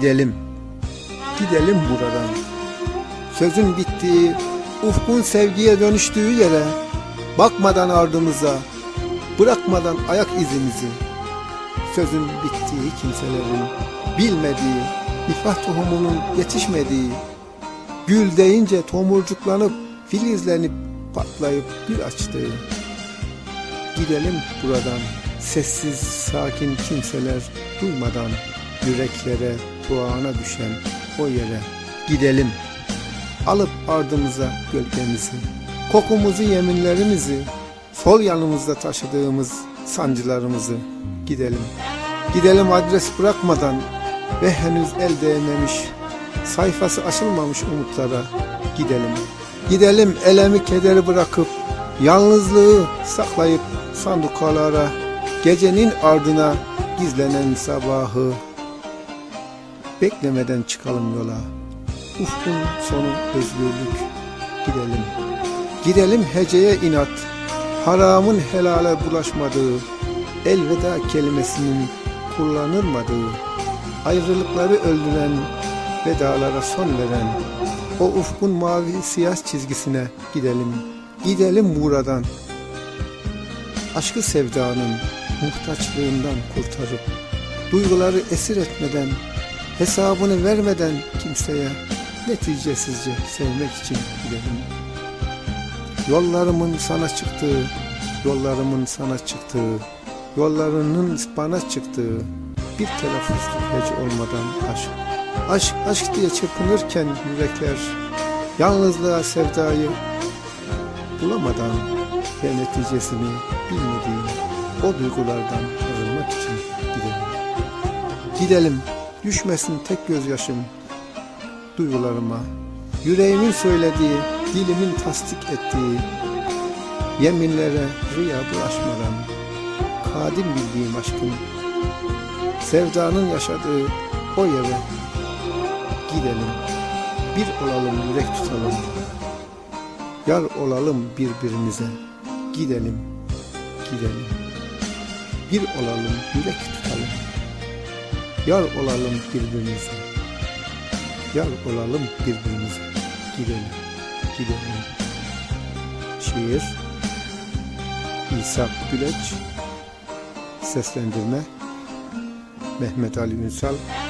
Gidelim, gidelim buradan. Sözün bittiği, ufkun sevgiye dönüştüğü yere, bakmadan ardımıza, bırakmadan ayak izimizi. Sözün bittiği kimselerin bilmediği, nifak tohumunun yetişmediği, gül deyince tomurcuklanıp, filizlenip, patlayıp gül açtığı. Gidelim buradan, sessiz, sakin kimseler duymadan, yüreklere, tuğana düşen o yere. Gidelim, alıp ardımıza gölgemizi, kokumuzu, yeminlerimizi, sol yanımızda taşıdığımız sancılarımızı. Gidelim, gidelim adres bırakmadan ve henüz el değmemiş, sayfası açılmamış umutlara. Gidelim, gidelim elemi kederi bırakıp, yalnızlığı saklayıp sandukalara, gecenin ardına gizlenen sabahı. Beklemeden çıkalım yola, ufkun sonu özgürlük. Gidelim, gidelim heceye inat, haramın helale bulaşmadığı, elveda kelimesinin kullanılmadığı, ayrılıkları öldüren, vedalara son veren o ufkun mavi siyah çizgisine gidelim. Gidelim buradan, aşkı sevdanın muhtaçlığından kurtarıp, duyguları esir etmeden, hesabını vermeden kimseye, neticesizce sevmek için gidelim. Yollarımın sana çıktığı, yollarımın sana çıktığı, yollarının bana çıktığı bir telaffuzlu hece olmadan aşk. Aşk, aşk diye çırpınırken yürekler, yalnızlığa sevdayı bulamadan ve neticesini bilmediği o duygulardan arınmak için gidelim. Gidelim, düşmesin tek gözyaşım duygularıma, yüreğimin söylediği, dilimin tasdik ettiği yeminlere rüya bulaşmadan, kadim bildiğim aşkın, sevdanın yaşadığı o yere gidelim. Bir olalım, yürek tutalım, yar olalım birbirimize. Gidelim, gidelim. Bir olalım, yürek tutalım, yar olalım birbirimize. Yar olalım birbirimize. Gidelim, gidelim. Şiir İsa Güleç, seslendirme Mehmet Ali Ünsal.